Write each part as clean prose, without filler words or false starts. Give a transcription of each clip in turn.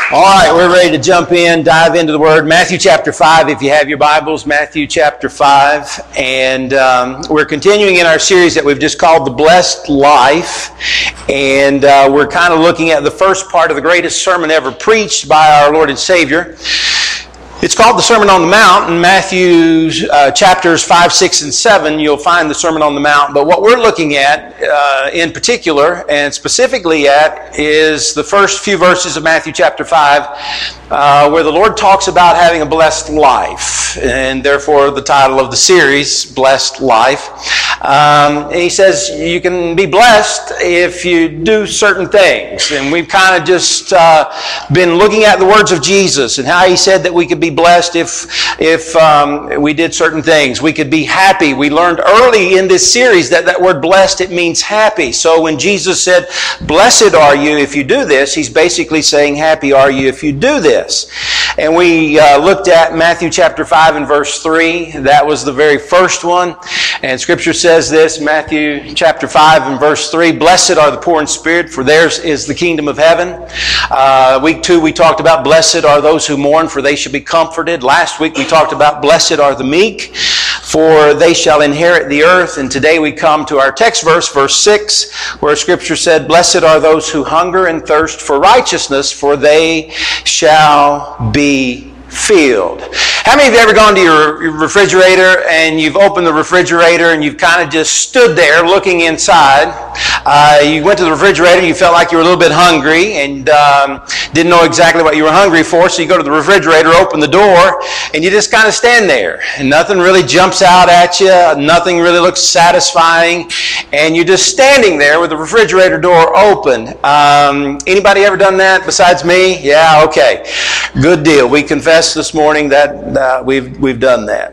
All right, we're ready to jump in, dive into the Word. Matthew chapter 5, if you have your Bibles, Matthew chapter 5. And we're continuing in our series that we've just called The Blessed Life. And we're kind of looking at the first part of the greatest sermon ever preached by our Lord and Savior. It's called the Sermon on the Mount. In Matthew chapters 5, 6, and 7, you'll find the Sermon on the Mount. But what we're looking at in particular and specifically at is the first few verses of Matthew chapter 5 where the Lord talks about having a blessed life. And therefore the title of the series, Blessed Life. He says you can be blessed if you do certain things. And we've kind of just been looking at the words of Jesus and how He said that we could be blessed if we did certain things. We could be happy. We learned early in this series that word blessed, it means happy. So when Jesus said, blessed are you if you do this, He's basically saying, happy are you if you do this. And we looked at Matthew chapter 5 and verse 3. That was the very first one. And Scripture says this, Matthew chapter 5 and verse 3, blessed are the poor in spirit, for theirs is the kingdom of heaven. Week 2 we talked about blessed are those who mourn, for they shall be comforted. Last week we talked about blessed are the meek, for they shall inherit the earth. And today we come to our text verse, verse 6, where Scripture said, blessed are those who hunger and thirst for righteousness, for they shall be filled. How many of you ever gone to your refrigerator and you've opened the refrigerator and you've kind of just stood there looking inside? You went to the refrigerator and you felt like you were a little bit hungry and didn't know exactly what you were hungry for, so you go to the refrigerator, open the door, and you just kind of stand there. And nothing really jumps out at you, nothing really looks satisfying, and you're just standing there with the refrigerator door open. Anybody ever done that besides me? Yeah, okay. Good deal. We confess this morning that we've done that.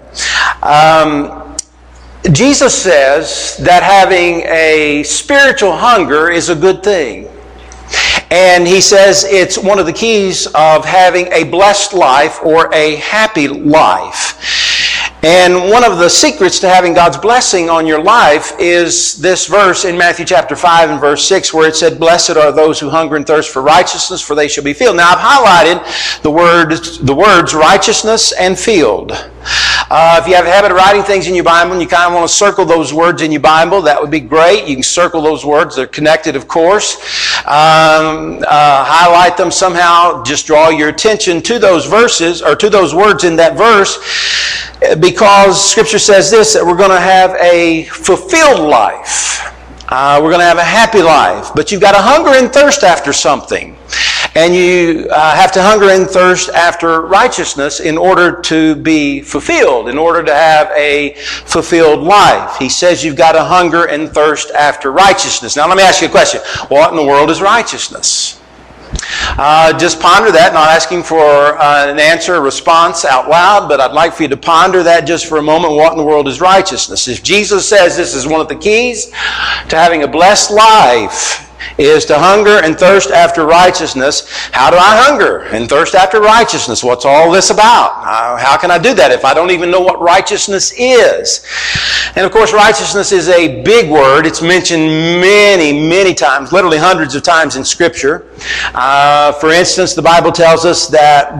Jesus says that having a spiritual hunger is a good thing. And He says it's one of the keys of having a blessed life or a happy life. And one of the secrets to having God's blessing on your life is this verse in Matthew chapter 5 and verse 6 where it said, blessed are those who hunger and thirst for righteousness, for they shall be filled. Now I've highlighted the words righteousness and filled. If you have a habit of writing things in your Bible and you kind of want to circle those words in your Bible, that would be great. You can circle those words. They're connected, of course. Highlight them somehow. Just draw your attention to those verses or to those words in that verse, because Scripture says this, that we're going to have a fulfilled life. We're going to have a happy life. But you've got to hunger and thirst after something. And you have to hunger and thirst after righteousness in order to be fulfilled, in order to have a fulfilled life. He says you've got to hunger and thirst after righteousness. Now let me ask you a question. What in the world is righteousness? Just ponder that, not asking for an answer, a response out loud, but I'd like for you to ponder that just for a moment. What in the world is righteousness? If Jesus says this is one of the keys to having a blessed life, is to hunger and thirst after righteousness. How do I hunger and thirst after righteousness? What's all this about? How can I do that if I don't even know what righteousness is? And of course, righteousness is a big word. It's mentioned many, many times, literally hundreds of times in Scripture. For instance, the Bible tells us that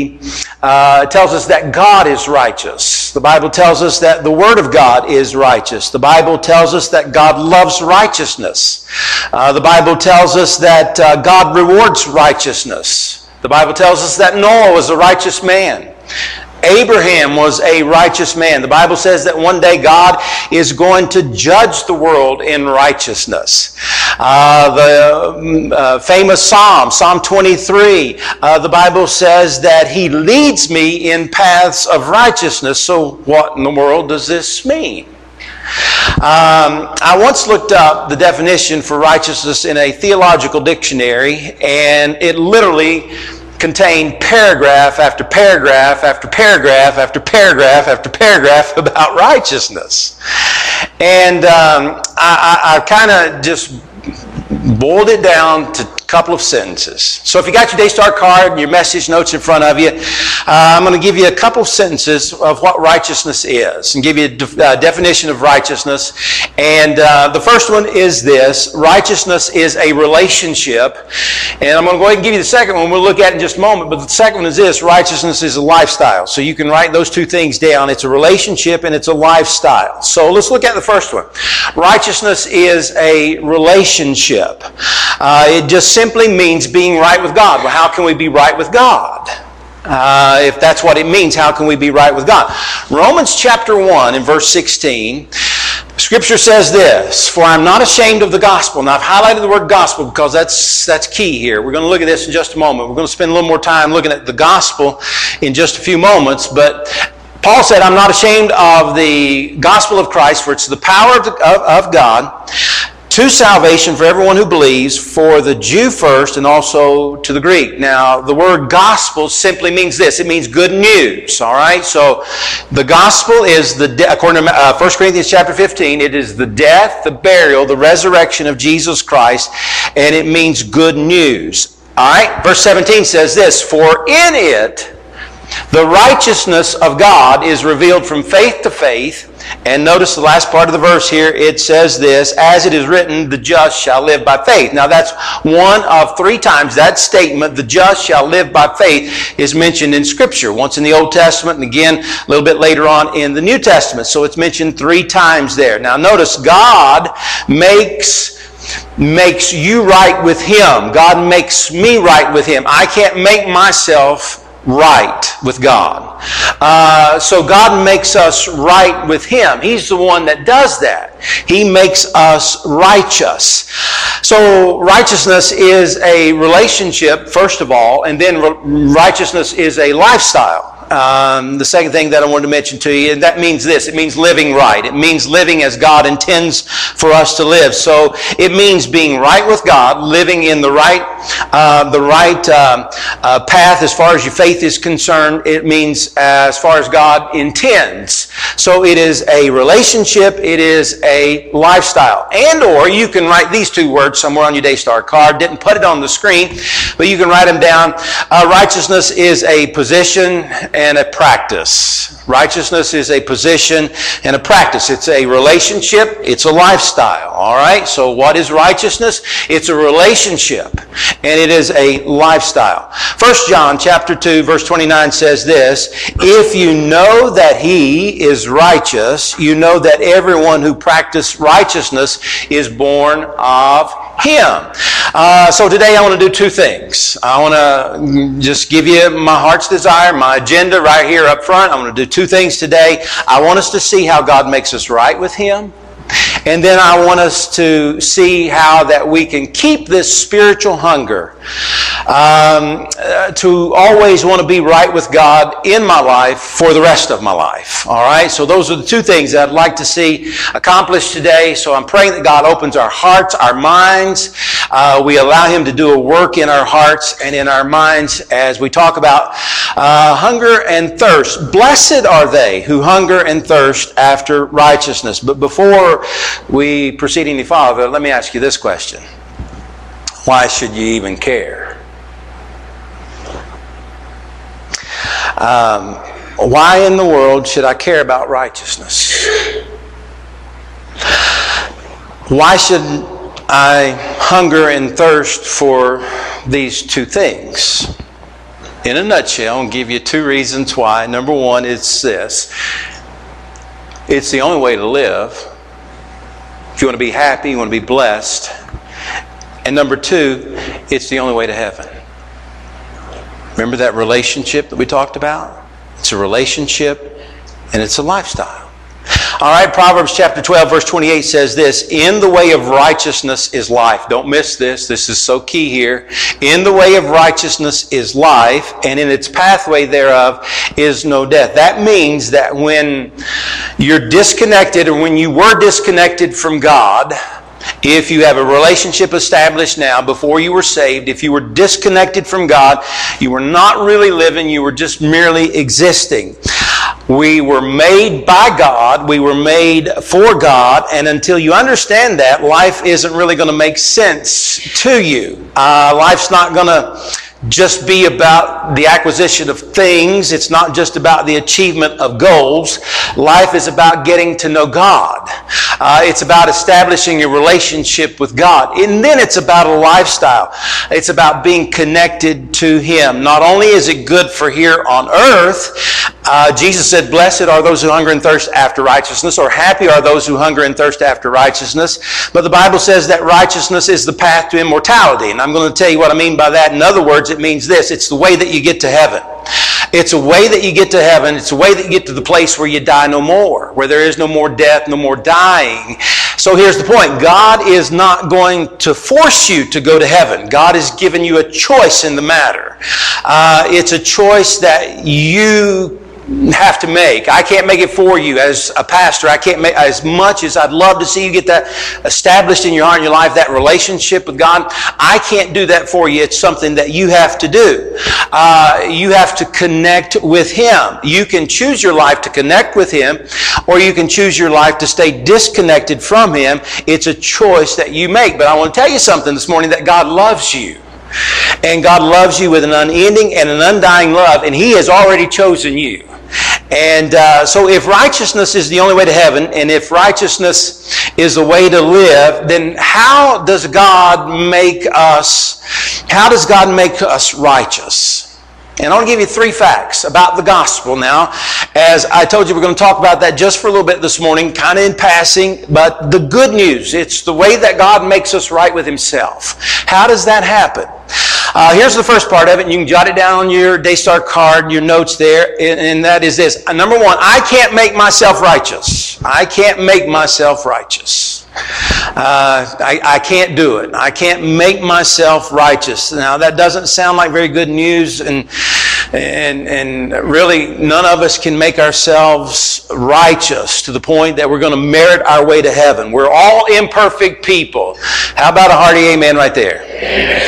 God is righteous. The Bible tells us that the Word of God is righteous. The Bible tells us that God loves righteousness. The Bible tells us that God rewards righteousness. The Bible tells us that Noah was a righteous man. Abraham was a righteous man. The Bible says that one day God is going to judge the world in righteousness. The famous Psalm, Psalm 23, the Bible says that He leads me in paths of righteousness. So what in the world does this mean? I once looked up the definition for righteousness in a theological dictionary, and it literally contained paragraph after paragraph after paragraph after paragraph after paragraph about righteousness. And I kind of just boiled it down to couple of sentences. So if you got your Daystar card and your message notes in front of you, I'm going to give you a couple of sentences of what righteousness is and give you a definition of righteousness. And the first one is this: righteousness is a relationship. And I'm going to go ahead and give you the second one. We'll look at it in just a moment. But the second one is this: righteousness is a lifestyle. So you can write those two things down. It's a relationship and it's a lifestyle. So let's look at the first one. Righteousness is a relationship. It just simply means being right with God. Well, how can we be right with God? If that's what it means, how can we be right with God? Romans chapter 1 and verse 16, Scripture says this: "For I'm not ashamed of the gospel." Now, I've highlighted the word gospel because that's key here. We're going to look at this in just a moment. We're going to spend a little more time looking at the gospel in just a few moments. But Paul said, "I'm not ashamed of the gospel of Christ, for it's the power of God to salvation for everyone who believes, for the Jew first and also to the Greek." Now, the word gospel simply means this. It means good news, all right? So, the gospel is, according to 1 Corinthians chapter 15, it is the death, the burial, the resurrection of Jesus Christ, and it means good news. All right? Verse 17 says this: "For in it the righteousness of God is revealed from faith to faith." And notice the last part of the verse here. It says this: "As it is written, the just shall live by faith." Now that's one of three times that statement, "the just shall live by faith," is mentioned in Scripture. Once in the Old Testament and again a little bit later on in the New Testament. So it's mentioned three times there. Now notice, God makes you right with Him. God makes me right with Him. I can't make myself right with God. So God makes us right with Him. He's the one that does that. He makes us righteous. So righteousness is a relationship, first of all, and then righteousness is a lifestyle. The second thing that I wanted to mention to you, and that means this: it means living right. It means living as God intends for us to live. So it means being right with God, living in the right path as far as your faith is concerned. It means as far as God intends. So it is a relationship. It is a lifestyle. And or you can write these two words somewhere on your Daystar card. Didn't put it on the screen, but you can write them down. Righteousness is a position and a practice. Righteousness is a position and a practice. It's a relationship. It's a lifestyle. All right? So what is righteousness? It's a relationship, and it is a lifestyle. 1 John chapter 2 verse 29 says this: "If you know that He is righteous, you know that everyone who practices righteousness is born of Him." So today I want to do two things. I want to just give you my heart's desire, my agenda right here up front. I want to do two things today. I want us to see how God makes us right with Him. And then I want us to see how that we can keep this spiritual hunger to always want to be right with God in my life for the rest of my life. All right? So those are the two things that I'd like to see accomplished today. So I'm praying that God opens our hearts, our minds. We allow Him to do a work in our hearts and in our minds as we talk about hunger and thirst. Blessed are they who hunger and thirst after righteousness. But before we proceed any farther, let me ask you this question: why should you even care? Why in the world should I care about righteousness? Why should I hunger and thirst for these two things? In a nutshell, I'll give you two reasons why. Number one, it's this: it's the only way to live. If you want to be happy, you want to be blessed. And number two, it's the only way to heaven. Remember that relationship that we talked about? It's a relationship and it's a lifestyle. All right, Proverbs chapter 12, verse 28 says this: "In the way of righteousness is life." Don't miss this. This is so key here. "In the way of righteousness is life, and in its pathway thereof is no death." That means that when you're disconnected, or when you were disconnected from God, if you have a relationship established now, before you were saved, if you were disconnected from God, you were not really living, you were just merely existing. We were made by God. We were made for God. And until you understand that, life isn't really going to make sense to you. Life's not going to just be about the acquisition of things. It's not just about the achievement of goals. Life is about getting to know God. It's about establishing a relationship with God. And then it's about a lifestyle. It's about being connected to Him. Not only is it good for here on earth, Jesus said, "Blessed are those who hunger and thirst after righteousness," or "Happy are those who hunger and thirst after righteousness." But the Bible says that righteousness is the path to immortality. And I'm going to tell you what I mean by that. In other words, it means this: it's the way that you get to heaven. It's a way that you get to heaven. It's a way that you get to the place where you die no more, where there is no more death, no more dying. So here's the point. God is not going to force you to go to heaven. God has given you a choice in the matter. It's a choice that you have to make. I can't make it for you as a pastor. I can't make, as much as I'd love to see you get that established in your heart and your life, that relationship with God, I can't do that for you. It's something that you have to do. You have to connect with Him. You can choose your life to connect with Him, or you can choose your life to stay disconnected from Him. It's a choice that you make. But I want to tell you something this morning, that God loves you. And God loves you with an unending and an undying love, and He has already chosen you. And so if righteousness is the only way to heaven, and if righteousness is the way to live, then how does God make us righteous? And I want to give you 3 facts about the gospel now. As I told you, we're going to talk about that just for a little bit this morning, kind of in passing. But the good news, it's the way that God makes us right with Himself. How does that happen? Here's the first part of it, and you can jot it down on your Daystar card, your notes there, and that is this. Number 1, I can't make myself righteous. I can't make myself righteous. I can't do it. I can't make myself righteous. Now, that doesn't sound like very good news, and really none of us can make ourselves righteous to the point that we're going to merit our way to heaven. We're all imperfect people. How about a hearty amen right there? Amen.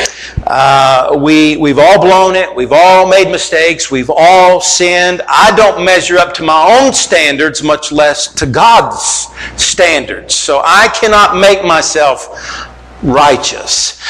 We've all blown it. We've all made mistakes. We've all sinned. I don't measure up to my own standards, much less to God's standards. So I cannot make myself righteous.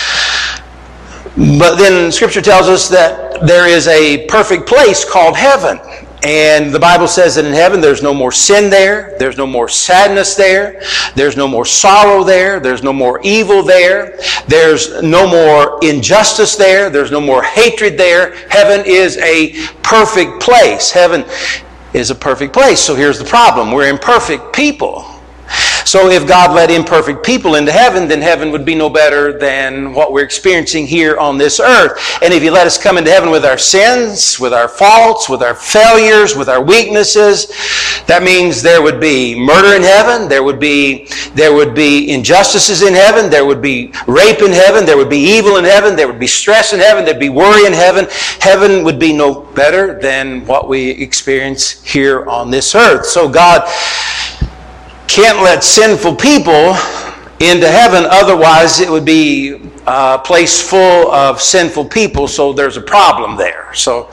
But then Scripture tells us that there is a perfect place called heaven. And the Bible says that in heaven there's no more sin there, there's no more sadness there, there's no more sorrow there, there's no more evil there, there's no more injustice there, there's no more hatred there. Heaven is a perfect place. Heaven is a perfect place. So here's the problem. We're imperfect people. So if God let imperfect people into heaven, then heaven would be no better than what we're experiencing here on this earth. And if He let us come into heaven with our sins, with our faults, with our failures, with our weaknesses, that means there would be murder in heaven, there would be injustices in heaven, there would be rape in heaven, there would be evil in heaven, there would be stress in heaven, there'd be worry in heaven. Heaven would be no better than what we experience here on this earth. So God can't let sinful people into heaven, otherwise it would be a place full of sinful people, so there's a problem there. So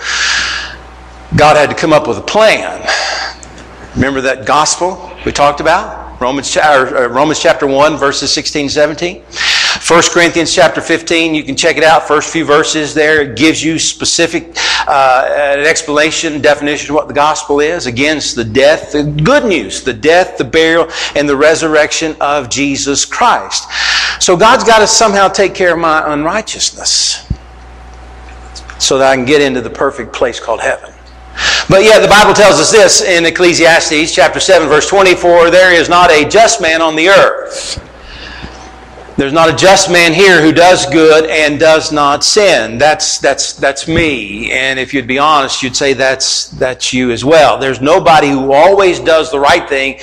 God had to come up with a plan. Remember that gospel we talked about? Romans chapter 1, verses 16 17. 1 Corinthians chapter 15, you can check it out. First few verses there, it gives you specific an explanation, definition of what the gospel is. Again, it's the death, the good news, the death, the burial, and the resurrection of Jesus Christ. So God's got to somehow take care of my unrighteousness so that I can get into the perfect place called heaven. But yet the Bible tells us this in Ecclesiastes chapter 7, verse 24, there is not a just man on the earth. There's not a just man here who does good and does not sin. That's me. And if you'd be honest, you'd say that's you as well. There's nobody who always does the right thing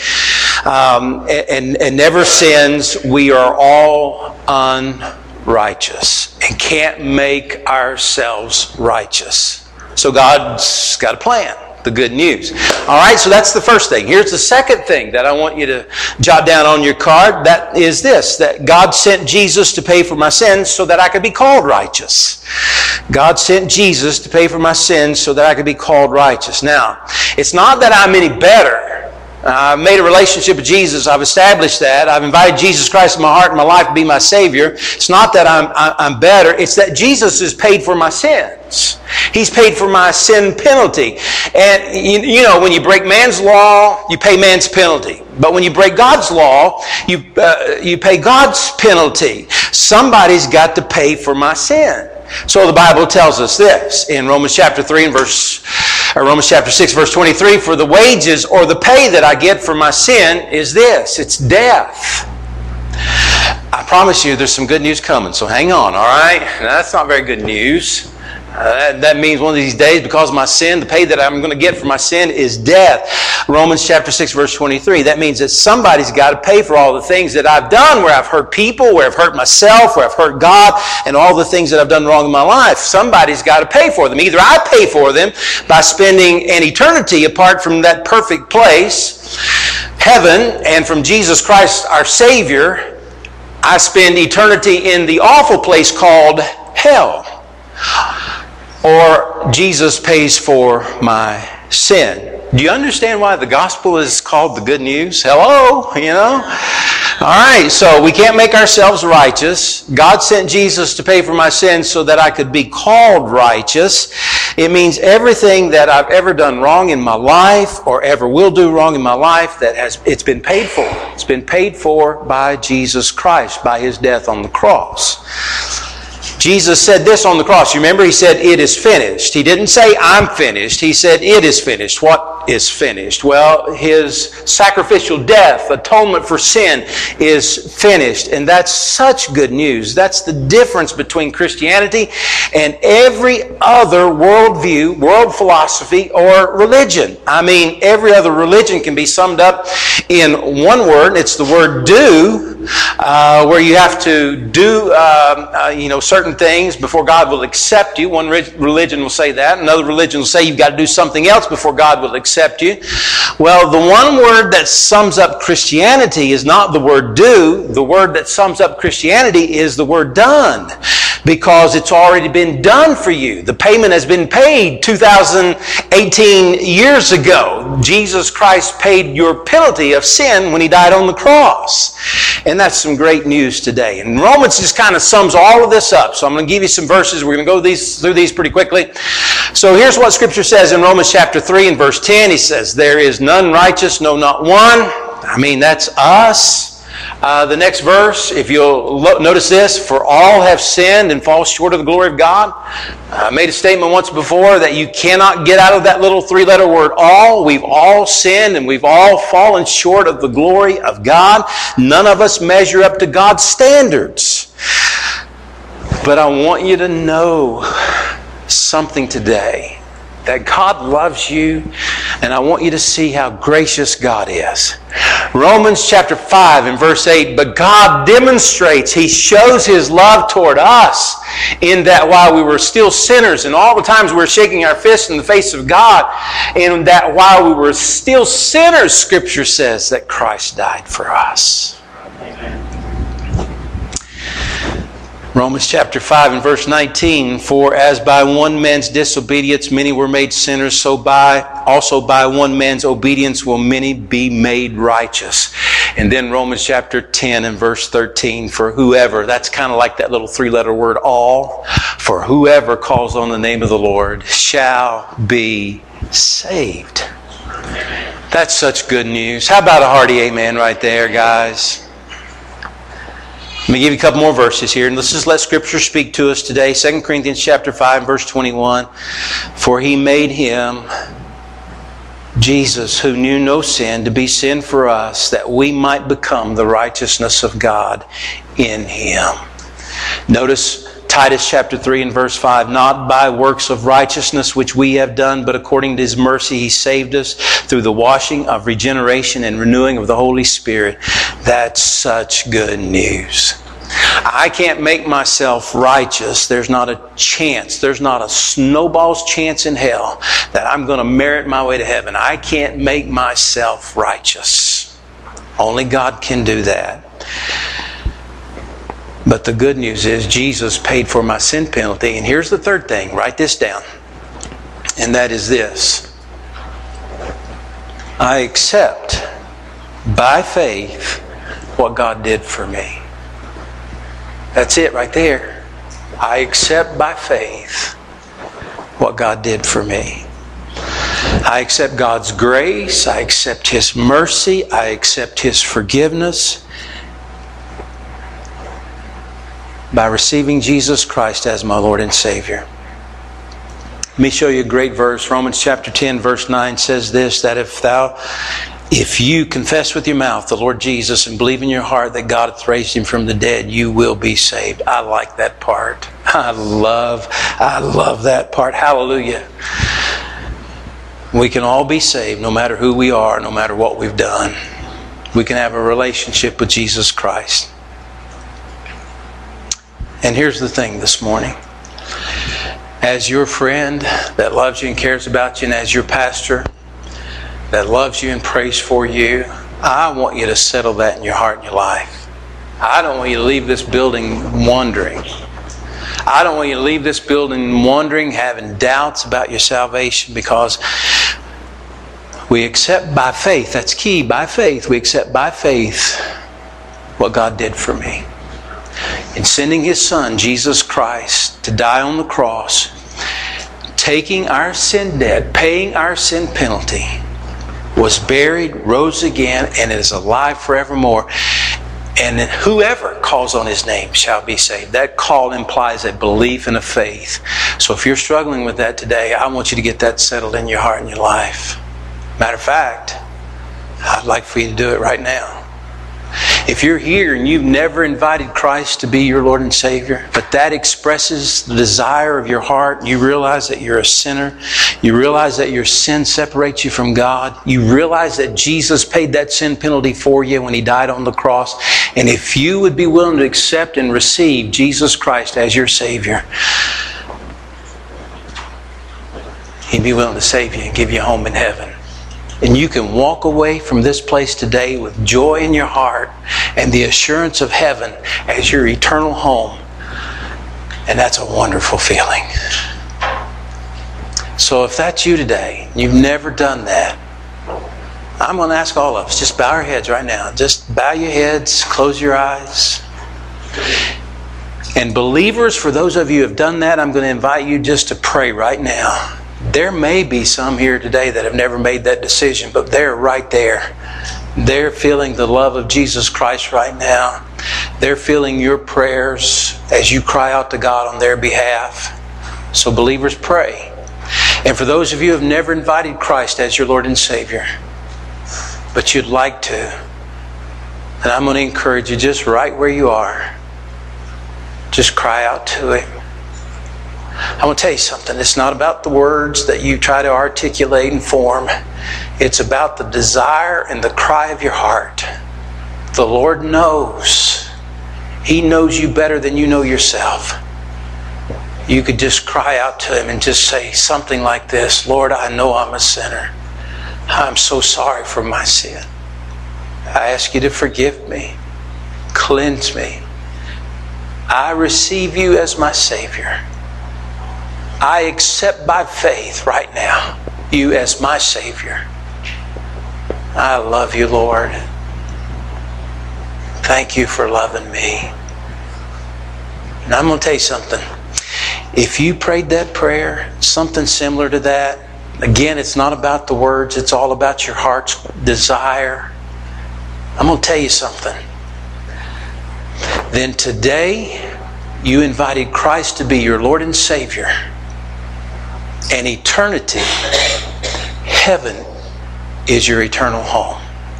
and never sins. We are all unrighteous and can't make ourselves righteous. So God's got a plan. the good news. All right, so that's the first thing. Here's the second thing that I want you to jot down on your card. That is this, that God sent Jesus to pay for my sins so that I could be called righteous. God sent Jesus to pay for my sins so that I could be called righteous. Now, it's not that I'm any better. I've made a relationship with Jesus. I've established that. I've invited Jesus Christ in my heart and my life to be my Savior. It's not that I'm better. It's that Jesus has paid for my sins. He's paid for my sin penalty. And you know, when you break man's law, you pay man's penalty. But when you break God's law, you pay God's penalty. Somebody's got to pay for my sin. So the Bible tells us this in Romans chapter 3 and Romans chapter 6 verse 23, for the wages or the pay that I get for my sin is this, it's death. I promise you there's some good news coming, so hang on, all right? Now, that's not very good news. That means one of these days, because of my sin, the pay that I'm going to get for my sin is death. Romans chapter 6, verse 23. That means that somebody's got to pay for all the things that I've done, where I've hurt people, where I've hurt myself, where I've hurt God, and all the things that I've done wrong in my life. Somebody's got to pay for them. Either I pay for them by spending an eternity apart from that perfect place, heaven, and from Jesus Christ, our Savior, I spend eternity in the awful place called hell. Or Jesus pays for my sin. Do you understand why the gospel is called the good news? Hello, you know? All right, so we can't make ourselves righteous. God sent Jesus to pay for my sins so that I could be called righteous. It means everything that I've ever done wrong in my life or ever will do wrong in my life, it's been paid for. It's been paid for by Jesus Christ, by His death on the cross. Jesus said this on the cross. You remember? He said, it is finished. He didn't say, I'm finished. He said, it is finished. What is finished? Well, His sacrificial death, atonement for sin, is finished. And that's such good news. That's the difference between Christianity and every other worldview, world philosophy, or religion. I mean, every other religion can be summed up in one word, and it's the word do, where you have to do certain things before God will accept you. One religion will say that. Another religion will say you've got to do something else before God will accept you. Well, the one word that sums up Christianity is not the word do. The word that sums up Christianity is the word done. Because it's already been done for you. The payment has been paid 2018 years ago. Jesus Christ paid your penalty of sin when He died on the cross. And that's some great news today. And Romans just kind of sums all of this up. So I'm going to give you some verses. We're going to go through these pretty quickly. So here's what Scripture says in Romans chapter 3 and verse 10. He says, there is none righteous, no, not one. I mean, that's us. The next verse, if you'll notice this, for all have sinned and fall short of the glory of God. I made a statement once before that you cannot get out of that little three-letter word all. We've all sinned and we've all fallen short of the glory of God. None of us measure up to God's standards. But I want you to know something today. That God loves you, and I want you to see how gracious God is. Romans chapter 5 and verse 8, but God demonstrates, He shows His love toward us in that while we were still sinners, and all the times we were shaking our fists in the face of God, and that while we were still sinners, Scripture says that Christ died for us. Romans chapter 5 and verse 19, for as by one man's disobedience many were made sinners, so also by one man's obedience will many be made righteous. And then Romans chapter 10 and verse 13, for whoever, that's kind of like that little three-letter word all, for whoever calls on the name of the Lord shall be saved. That's such good news. How about a hearty amen right there, guys? Let me give you a couple more verses here, and let's just let Scripture speak to us today. 2 Corinthians chapter 5, verse 21. For He made Him, Jesus, who knew no sin, to be sin for us, that we might become the righteousness of God in Him. Notice Titus chapter 3 and verse 5, not by works of righteousness which we have done, but according to His mercy He saved us through the washing of regeneration and renewing of the Holy Spirit. That's such good news. I can't make myself righteous. There's not a chance. There's not a snowball's chance in hell that I'm going to merit my way to heaven. I can't make myself righteous. Only God can do that. But the good news is Jesus paid for my sin penalty. And here's the third thing. Write this down. And that is this. I accept by faith what God did for me. That's it right there. I accept by faith what God did for me. I accept God's grace. I accept His mercy. I accept His forgiveness by receiving Jesus Christ as my Lord and Savior. Let me show you a great verse. Romans chapter 10 verse 9 says this, that if you confess with your mouth the Lord Jesus and believe in your heart that God hath raised Him from the dead, you will be saved. I like that part. I love that part. Hallelujah. We can all be saved no matter who we are, no matter what we've done. We can have a relationship with Jesus Christ. And here's the thing this morning. As your friend that loves you and cares about you, and as your pastor that loves you and prays for you, I want you to settle that in your heart and your life. I don't want you to leave this building wondering. I don't want you to leave this building wondering, having doubts about your salvation, because we accept by faith. That's key, by faith. We accept by faith what God did for me. In sending His Son, Jesus Christ, to die on the cross, taking our sin debt, paying our sin penalty, was buried, rose again, and is alive forevermore. And whoever calls on His name shall be saved. That call implies a belief and a faith. So if you're struggling with that today, I want you to get that settled in your heart and your life. Matter of fact, I'd like for you to do it right now. If you're here and you've never invited Christ to be your Lord and Savior, but that expresses the desire of your heart, and you realize that you're a sinner, you realize that your sin separates you from God, you realize that Jesus paid that sin penalty for you when He died on the cross, and if you would be willing to accept and receive Jesus Christ as your Savior, He'd be willing to save you and give you a home in heaven. And you can walk away from this place today with joy in your heart and the assurance of heaven as your eternal home. And that's a wonderful feeling. So if that's you today, you've never done that, I'm going to ask all of us, just bow our heads right now. Just bow your heads, close your eyes. And believers, for those of you who have done that, I'm going to invite you just to pray right now. There may be some here today that have never made that decision, but they're right there. They're feeling the love of Jesus Christ right now. They're feeling your prayers as you cry out to God on their behalf. So believers, pray. And for those of you who have never invited Christ as your Lord and Savior, but you'd like to, then I'm going to encourage you just right where you are. Just cry out to Him. I want to tell you something. It's not about the words that you try to articulate and form. It's about the desire and the cry of your heart. The Lord knows. He knows you better than you know yourself. You could just cry out to Him and just say something like this: Lord, I know I'm a sinner. I'm so sorry for my sin. I ask You to forgive me. Cleanse me. I receive You as my Savior. I accept by faith right now You as my Savior. I love You, Lord. Thank You for loving me. And I'm going to tell you something. If you prayed that prayer, something similar to that, again, it's not about the words, it's all about your heart's desire. I'm going to tell you something. Then today, you invited Christ to be your Lord and Savior. And eternity, heaven, is your eternal home,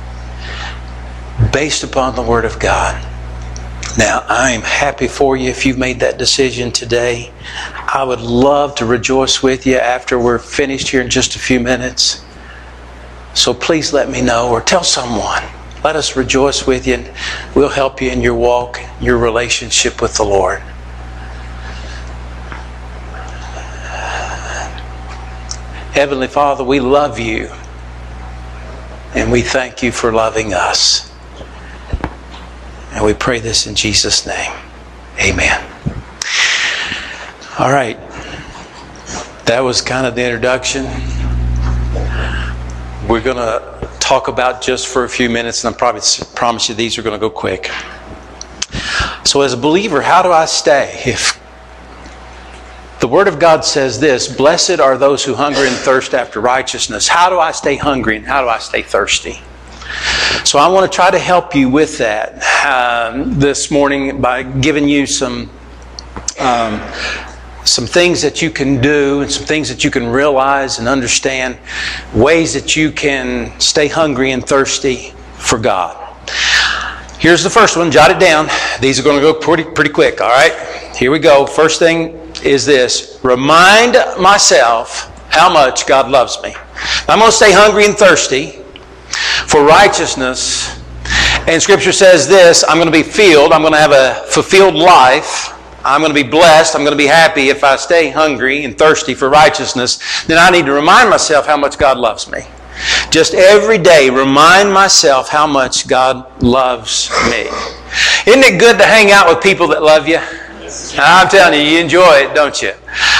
based upon the Word of God. Now, I am happy for you if you've made that decision today. I would love to rejoice with you after we're finished here in just a few minutes. So please let me know, or tell someone. let us rejoice with you, and we'll help you in your walk, your relationship with the Lord. Heavenly Father, we love you, and we thank you for loving us. And we pray this in Jesus' name. Amen. All right. That was kind of the introduction. We're going to talk about just for a few minutes, and I promise you these are going to go quick. So as a believer, how do I stay? If the Word of God says this, blessed are those who hunger and thirst after righteousness. How do I stay hungry and how do I stay thirsty? So I want to try to help you with that this morning by giving you some things that you can do and some things that you can realize and understand, ways that you can stay hungry and thirsty for God. Here's the first one. Jot it down. These are going to go pretty quick, all right? Here we go. First thing is this. Remind myself how much God loves me. I'm going to stay hungry and thirsty for righteousness. And Scripture says this, I'm going to be filled. I'm going to have a fulfilled life. I'm going to be blessed. I'm going to be happy if I stay hungry and thirsty for righteousness. Then I need to remind myself how much God loves me. Just every day, remind myself how much God loves me. Isn't it good to hang out with people that love you? I'm telling you, you enjoy it, don't you?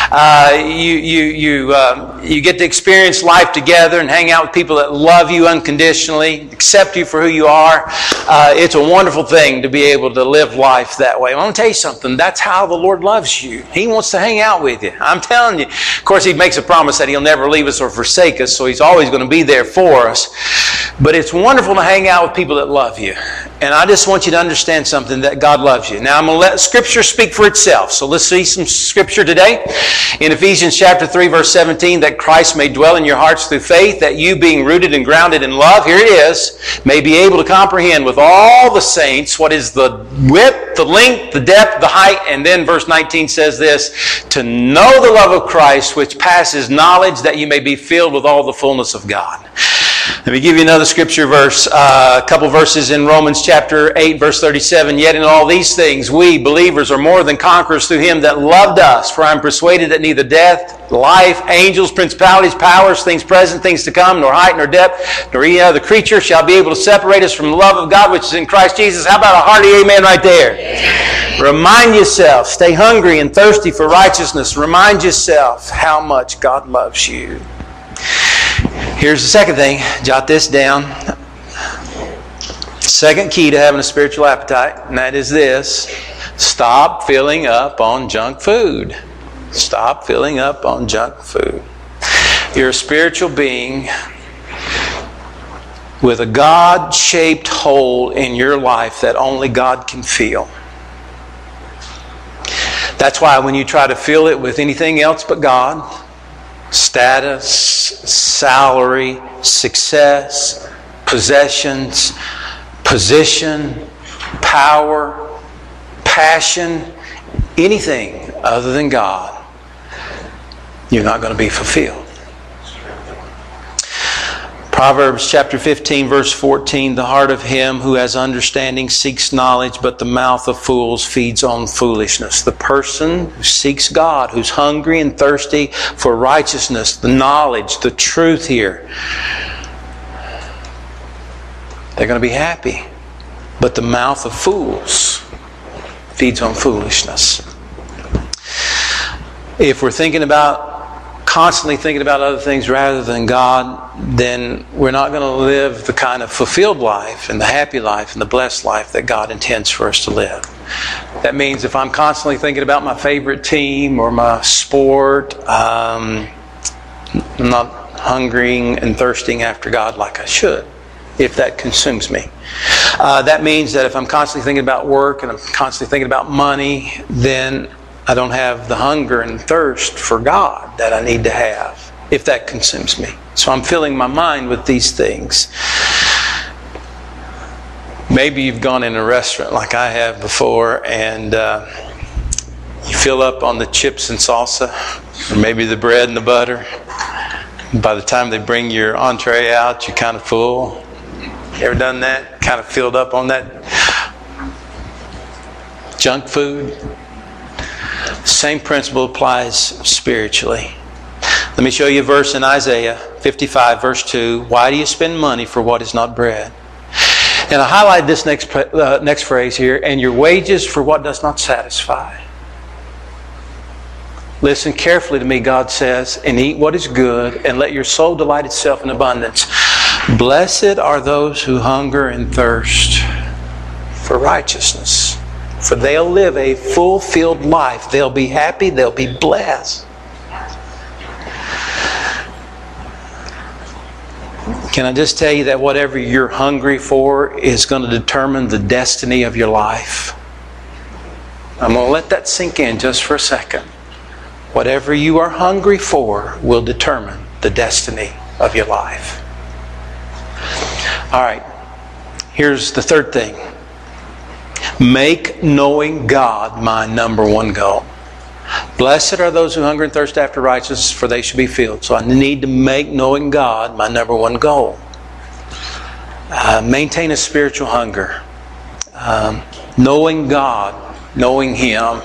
You get to experience life together and hang out with people that love you unconditionally, accept you for who you are. It's a wonderful thing to be able to live life that way. I'm going to tell you something. That's how the Lord loves you. He wants to hang out with you. I'm telling you. Of course, He makes a promise that He'll never leave us or forsake us, so He's always going to be there for us. But it's wonderful to hang out with people that love you. And I just want you to understand something, that God loves you. Now, I'm going to let Scripture speak for itself. So let's see some Scripture today. In Ephesians chapter 3, verse 17, that Christ may dwell in your hearts through faith, that you, being rooted and grounded in love, here it is, may be able to comprehend with all the saints what is the width, the length, the depth, the height. And then verse 19 says this, to know the love of Christ, which passes knowledge, that you may be filled with all the fullness of God. Let me give you another Scripture verse, a couple verses in Romans chapter 8, verse 37. Yet in all these things, we, believers, are more than conquerors through Him that loved us. For I am persuaded that neither death, life, angels, principalities, powers, things present, things to come, nor height, nor depth, nor any other creature shall be able to separate us from the love of God which is in Christ Jesus. How about a hearty amen right there? Amen. Remind yourself, stay hungry and thirsty for righteousness. Remind yourself how much God loves you. Here's the second thing. Jot this down. Second key to having a spiritual appetite, and that is this. Stop filling up on junk food. Stop filling up on junk food. You're a spiritual being with a God-shaped hole in your life that only God can fill. That's why when you try to fill it with anything else but God, status, salary, success, possessions, position, power, passion, anything other than God, you're not going to be fulfilled. Proverbs chapter 15, verse 14, the heart of him who has understanding seeks knowledge, but the mouth of fools feeds on foolishness. The person who seeks God, who's hungry and thirsty for righteousness, the knowledge, the truth here, they're going to be happy. But the mouth of fools feeds on foolishness. If we're constantly thinking about other things rather than God, then we're not going to live the kind of fulfilled life and the happy life and the blessed life that God intends for us to live. That means if I'm constantly thinking about my favorite team or my sport, I'm not hungering and thirsting after God like I should, if that consumes me. That means that if I'm constantly thinking about work and I'm constantly thinking about money, then I don't have the hunger and thirst for God that I need to have, if that consumes me. So I'm filling my mind with these things. Maybe you've gone in a restaurant like I have before and you fill up on the chips and salsa, or maybe the bread and the butter. By the time they bring your entree out, you're kind of full. You ever done that? Kind of filled up on that junk food? Same principle applies spiritually. Let me show you a verse in Isaiah 55, verse 2. Why do you spend money for what is not bread? And I highlight this next phrase here. And your wages for what does not satisfy. Listen carefully to me, God says, and eat what is good, and let your soul delight itself in abundance. Blessed are those who hunger and thirst for righteousness, for they'll live a fulfilled life. They'll be happy, they'll be blessed. Can I just tell you that whatever you're hungry for is going to determine the destiny of your life? I'm going to let that sink in just for a second. Whatever you are hungry for will determine the destiny of your life. All right. Here's the third thing. Make knowing God my number one goal. Blessed are those who hunger and thirst after righteousness, for they shall be filled. So I need to make knowing God my number one goal. Maintain a spiritual hunger. Knowing God, knowing Him.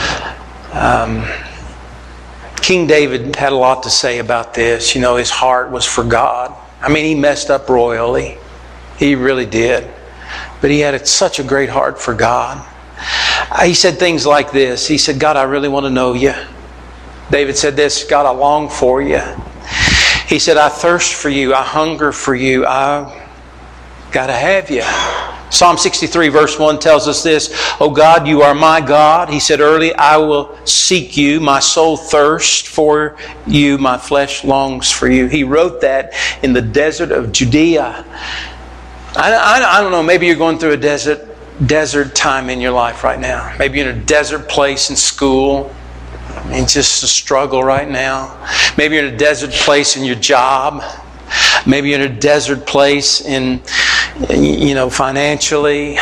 King David had a lot to say about this. You know, his heart was for God. I mean, he messed up royally. He really did. But he had such a great heart for God. He said things like this. He said, God, I really want to know you. David said this, God, I long for you. He said, I thirst for you. I hunger for you. I got to have you. Psalm 63 verse 1 tells us this. Oh God, you are my God. He said early, I will seek you. My soul thirsts for you. My flesh longs for you. He wrote that in the desert of Judea. I don't know, maybe you're going through a desert time in your life right now. Maybe you're in a desert place in school. It's just a struggle right now. Maybe you're in a desert place in your job. Maybe you're in a desert place in, financially.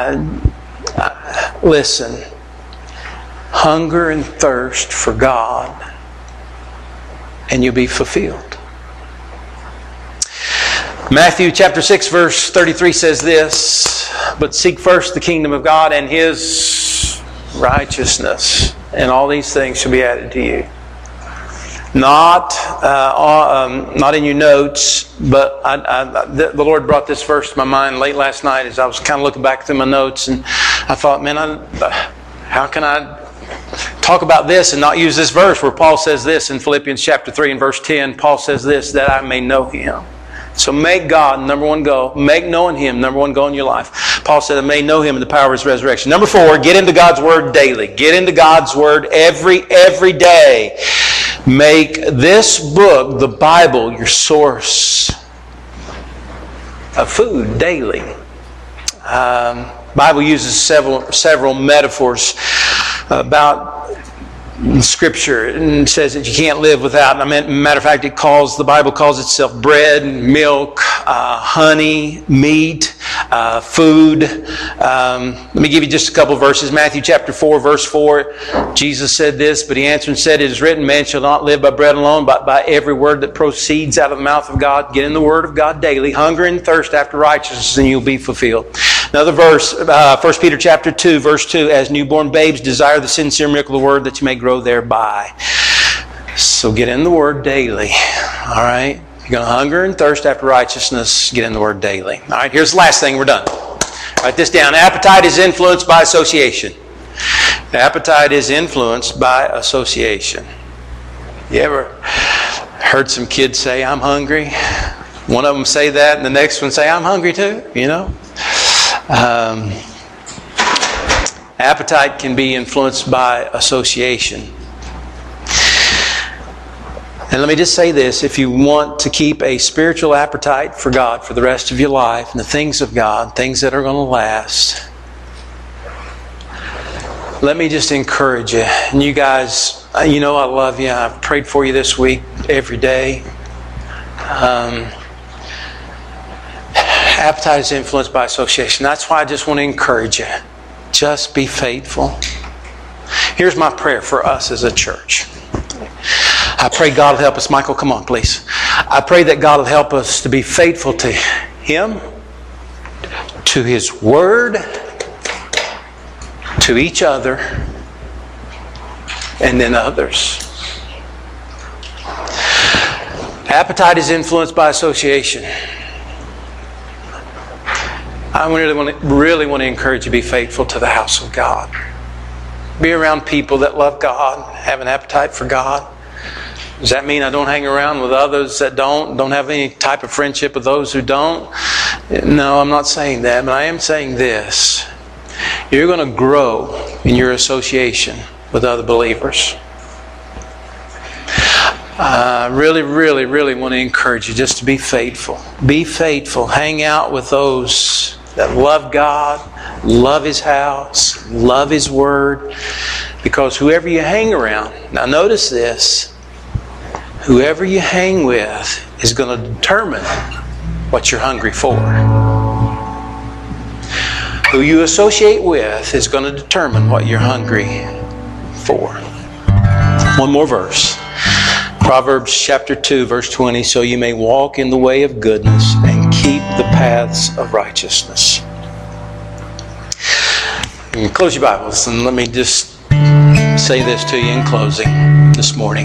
Listen. Hunger and thirst for God, and you'll be fulfilled. Matthew chapter 6 verse 33 says this, but seek first the kingdom of God and His righteousness, and all these things shall be added to you. Not in your notes, but the Lord brought this verse to my mind late last night as I was kind of looking back through my notes, and I thought, man, how can I talk about this and not use this verse where Paul says this in Philippians chapter 3 and verse 10. Paul says this, that I may know Him. So make God number one goal. Make knowing Him number one goal in your life. Paul said, I may know Him in the power of His resurrection. Number 4, get into God's Word daily. Get into God's Word every day. Make this book, the Bible, your source of food daily. Bible uses several metaphors about Scripture, and says that you can't live without. Matter of fact, the Bible calls itself bread, milk, honey, meat, food. Let me give you just a couple of verses. Matthew chapter 4, verse 4. Jesus said this, but He answered and said, it is written, man shall not live by bread alone, but by every word that proceeds out of the mouth of God. Get in the Word of God daily. Hunger and thirst after righteousness, and you'll be fulfilled. Another verse, 1 Peter chapter 2, verse 2. As newborn babes, desire the sincere milk of the Word that you may grow thereby. So get in the Word daily. All right? You're going to hunger and thirst after righteousness. Get in the Word daily. All right, here's the last thing. We're done. Write this down. Appetite is influenced by association. Appetite is influenced by association. You ever heard some kids say, I'm hungry? One of them say that, and the next one say, I'm hungry too, Appetite can be influenced by association. And let me just say this, if you want to keep a spiritual appetite for God for the rest of your life, and the things of God, things that are going to last, let me just encourage you. And you guys, I love you. I've prayed for you this week every day. Appetite is influenced by association. That's why I just want to encourage you. Just be faithful. Here's my prayer for us as a church. I pray God will help us. Michael, come on, please. I pray that God will help us to be faithful to Him to His Word, to each other, and then others. Appetite is influenced by association. I really want to encourage you to be faithful to the house of God. Be around people that love God, have an appetite for God. Does that mean I don't hang around with others that don't have any type of friendship with those who don't? No, I'm not saying that, but I am saying this. You're going to grow in your association with other believers. I really want to encourage you just to be faithful. Be faithful. Hang out with those that love God, love His house, love His Word. Because whoever you hang around, now notice this, whoever you hang with is going to determine what you're hungry for. Who you associate with is going to determine what you're hungry for. One more verse. Proverbs chapter 2, verse 20. So you may walk in the way of goodness and keep the paths of righteousness. You can close your Bibles and let me just say this to you in closing this morning.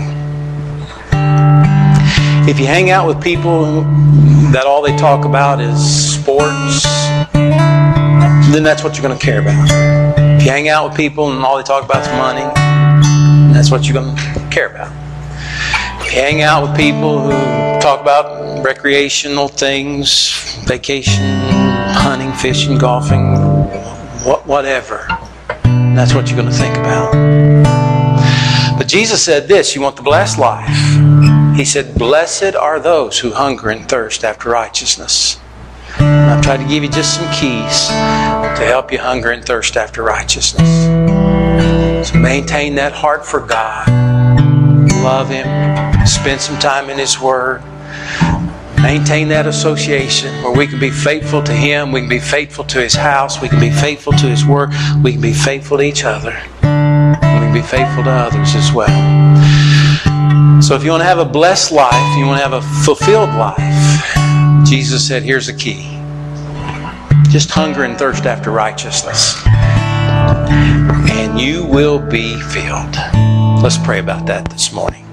If you hang out with people that all they talk about is sports, then that's what you're going to care about. If you hang out with people and all they talk about is money, that's what you're going to care about. If you hang out with people who talk about recreational things, vacation, hunting, fishing, golfing, whatever, that's what you're going to think about. But Jesus said this, you want the blessed life. He said, blessed are those who hunger and thirst after righteousness. And I've tried to give you just some keys to help you hunger and thirst after righteousness. So maintain that heart for God. Love Him. Spend some time in His Word. Maintain that association where we can be faithful to Him. We can be faithful to His house. We can be faithful to His Word. We can be faithful to each other. And we can be faithful to others as well. So if you want to have a blessed life, you want to have a fulfilled life, Jesus said, here's the key. Just hunger and thirst after righteousness. And you will be filled. Let's pray about that this morning.